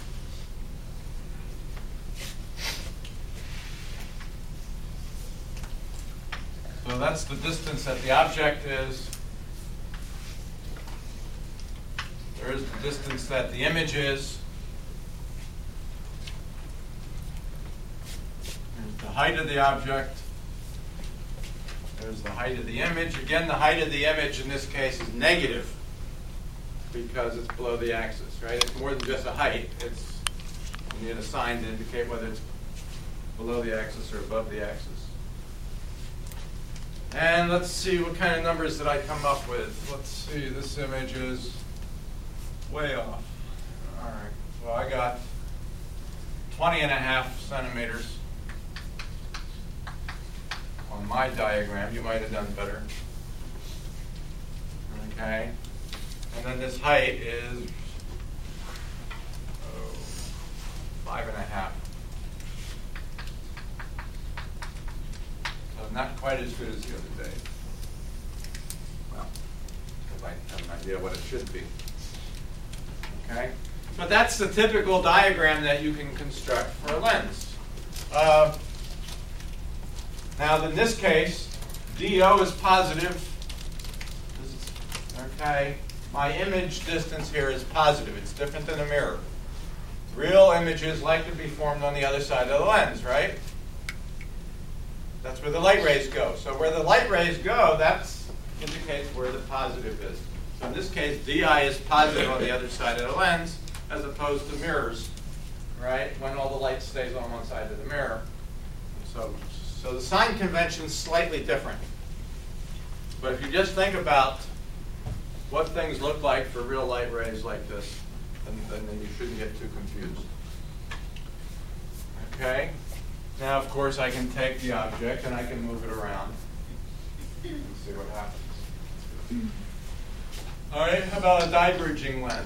So that's the distance that the object is. There is the distance that the image is. There's the height of the object. There's the height of the image. Again, the height of the image in this case is negative because it's below the axis, right? It's more than just a height. It's, you need a sign to indicate whether it's below the axis or above the axis. And let's see what kind of numbers did I come up with. Let's see, this image is way off. All right, well I got twenty and a half centimeters on my diagram. You might have done better. Okay, and then this height is oh, five and a half. So not quite as good as the other day. Well, because I have an idea what it should be. Okay, but that's the typical diagram that you can construct for a lens. Uh, now, in this case, D O is positive. This is, okay, my image distance here is positive. It's different than a mirror. Real images like to be formed on the other side of the lens, right? That's where the light rays go. So where the light rays go, that indicates where the positive is. So in this case, D I is positive on the other side of the lens, as opposed to mirrors, right? When all the light stays on one side of the mirror. So, so the sign convention is slightly different. But if you just think about what things look like for real light rays like this, then, then, then you shouldn't get too confused. Okay? Now, of course, I can take the object and I can move it around and see what happens. All right, how about a diverging lens?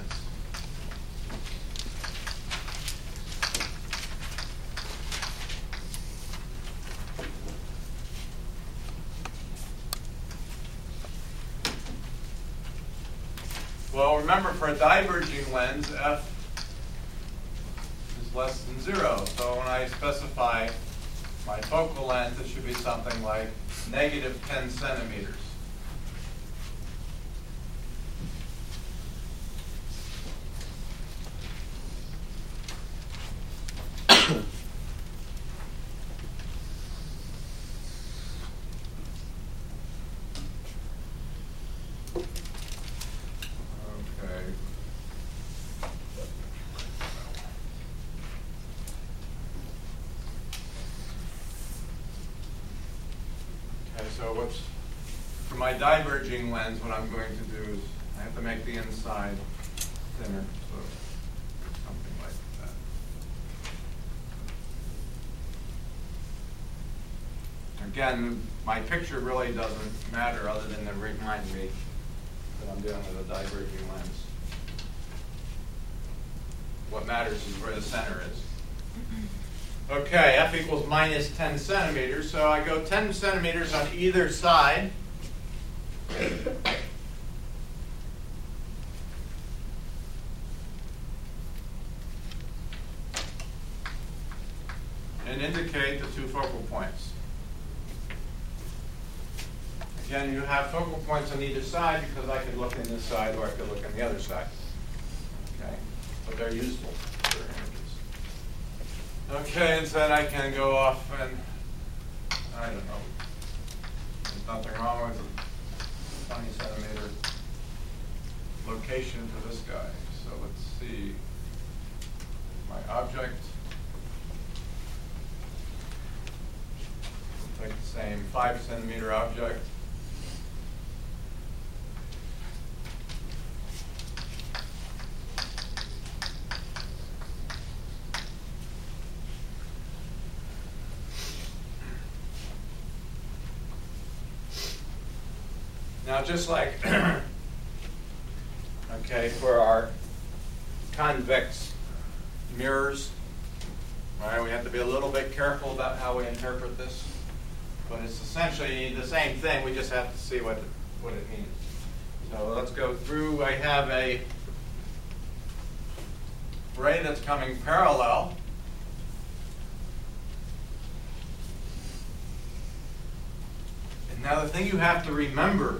Well, remember, for a diverging lens, F is less than zero. So when I specify my focal length, it should be something like negative ten centimeters. So what's, for my diverging lens, what I'm going to do is I have to make the inside thinner, so something like that. Again, my picture really doesn't matter other than to remind me that I'm dealing with a diverging lens. What matters is where the center is. Okay, F equals minus ten centimeters, so I go ten centimeters on either side. And indicate the two focal points. Again, you have focal points on either side because I could look in this side or I could look on the other side. Okay, but they're useful for images. Okay, and so then I can go off and, I don't know, there's nothing wrong with a twenty centimeter location for this guy. So let's see, my object, take the same five centimeter object. Now, just like, okay, for our convex mirrors, all right, we have to be a little bit careful about how we interpret this, but it's essentially the same thing. We just have to see what it, what it means. So let's go through. I have a ray that's coming parallel. And now the thing you have to remember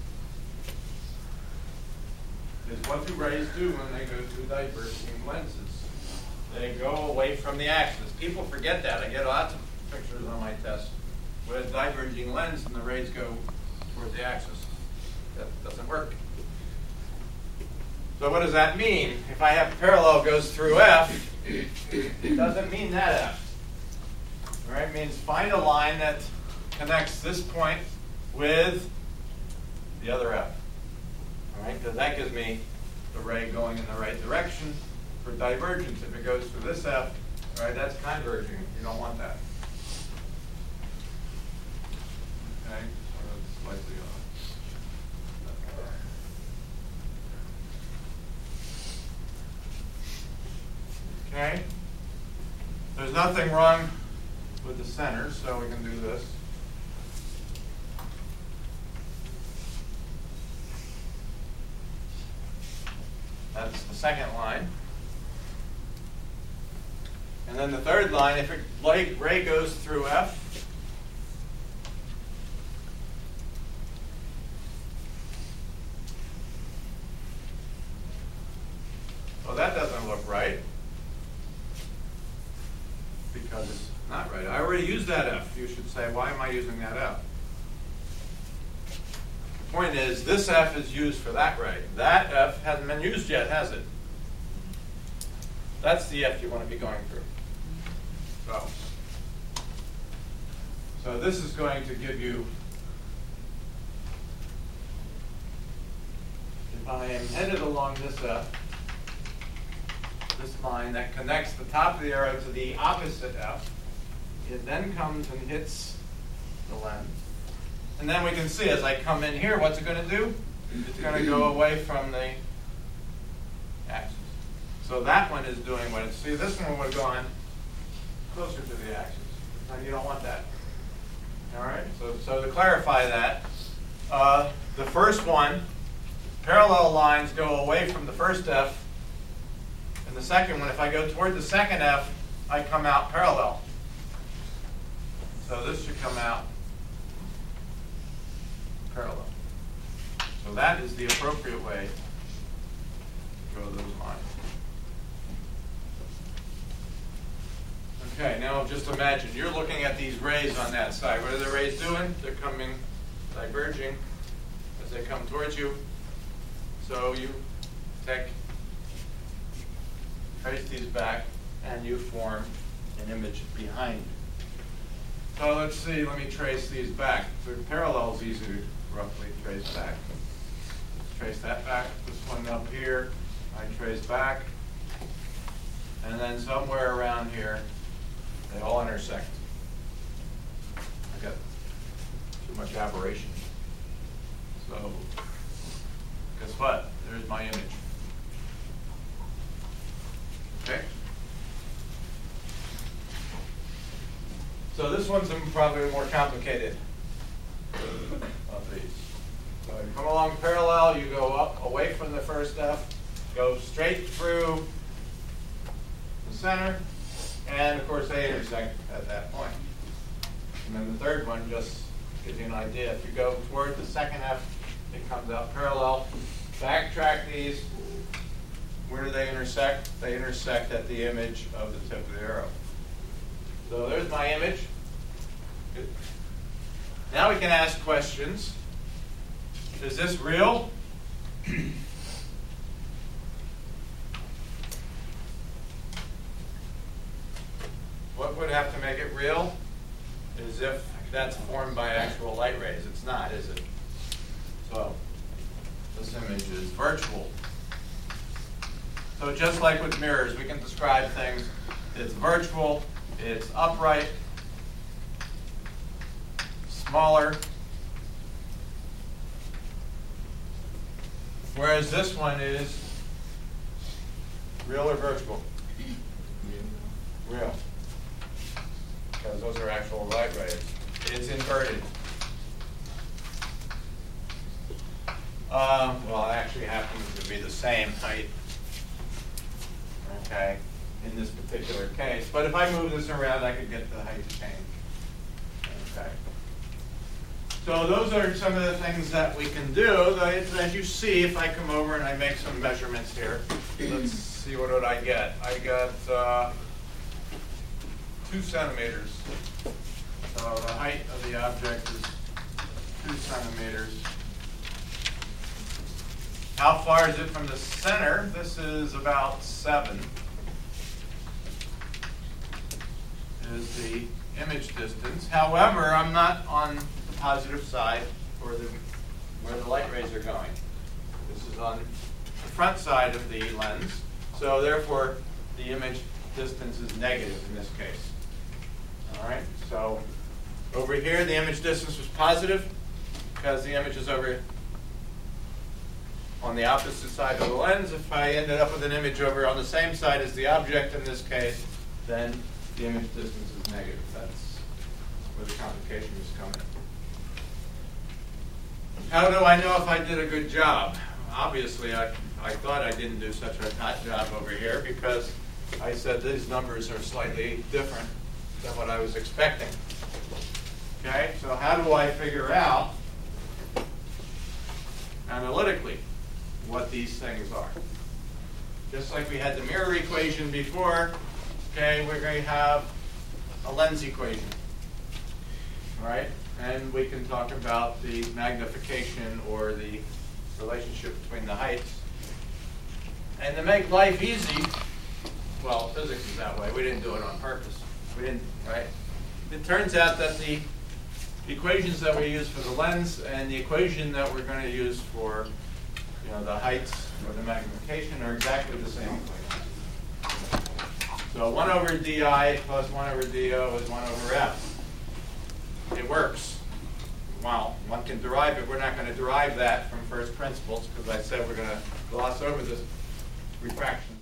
is what do rays do when they go through diverging lenses? They go away from the axis. People forget that. I get lots of pictures on my test with a diverging lens and the rays go toward the axis. That doesn't work. So what does that mean? If I have parallel goes through F, it doesn't mean that F. All right, it means find a line that connects this point with the other F. All right, because that gives me the ray going in the right direction. For divergence, if it goes through this F, all right, that's converging. You don't want that. Okay, so that's slightly off. Okay, there's nothing wrong with the center, so we can do this. That's the second line. And then the third line, if a light ray goes through F, well, that doesn't look right because not right. I already used that F. You should say, why am I using that F? The point is, this F is used for that ray. That F hasn't been used yet, has it? That's the F you want to be going through. So, so this is going to give you, if I am headed along this F, this line that connects the top of the arrow to the opposite F, it then comes and hits the lens. And then we can see as I come in here, what's it going to do? It's going to go away from the axis. So that one is doing what it's, see, this one would have gone closer to the axis. And you don't want that. All right, so, so to clarify that, uh, the first one, parallel lines go away from the first F. And the second one, if I go toward the second F, I come out parallel. So this should come out parallel. So that is the appropriate way to draw those lines. Okay, now just imagine you're looking at these rays on that side. What are the rays doing? They're coming, diverging as they come towards you. So you take, trace these back, and you form an image behind. So let's see, let me trace these back. The parallel is easy to roughly trace back. Trace that back. This one up here, I trace back. And then somewhere around here, they all intersect. I got too much aberration. So, guess what? There's my image. Okay? So this one's probably more complicated of these. So you come along parallel, you go up away from the first F, go straight through the center, and of course they intersect at that point. And then the third one just gives you an idea. If you go toward the second F, it comes out parallel. Backtrack these. Where do they intersect? They intersect at the image of the tip of the arrow. So there's my image. Good. Now we can ask questions. Is this real? What would have to make it real is if that's formed by actual light rays. It's not, is it? So this image is virtual. So just like with mirrors, we can describe things. It's virtual, it's upright, smaller. Whereas this one is real or virtual? Real. Because those are actual light rays. It's inverted. Um, well, it actually happens to be the same height. Okay, in this particular case. But if I move this around, I could get the height to change. Okay. So those are some of the things that we can do. As you see, if I come over and I make some measurements here, let's see what would I get. I got uh, two centimeters. So the height of the object is two centimeters. How far is it from the center? This is about seven. Is the image distance. However, I'm not on the positive side or the where the light rays are going. This is on the front side of the lens. So therefore, the image distance is negative in this case. All right. So over here, the image distance was positive because the image is over on the opposite side of the lens. If I ended up with an image over on the same side as the object in this case, then the image distance is negative. That's where the complication is coming. How do I know if I did a good job? Obviously, I, I thought I didn't do such a hot job over here because I said these numbers are slightly different than what I was expecting. Okay, so how do I figure out analytically what these things are? Just like we had the mirror equation before, okay, we're going to have a lens equation. All right? And we can talk about the magnification or the relationship between the heights. And to make life easy, well, physics is that way. We didn't do it on purpose. We didn't, right? It turns out that the equations that we use for the lens and the equation that we're going to use for, you know, the heights or the magnification are exactly the same equation. So one over di plus one over do is one over f. It works. Well, one can derive it. We're not going to derive that from first principles because I said we're going to gloss over this refraction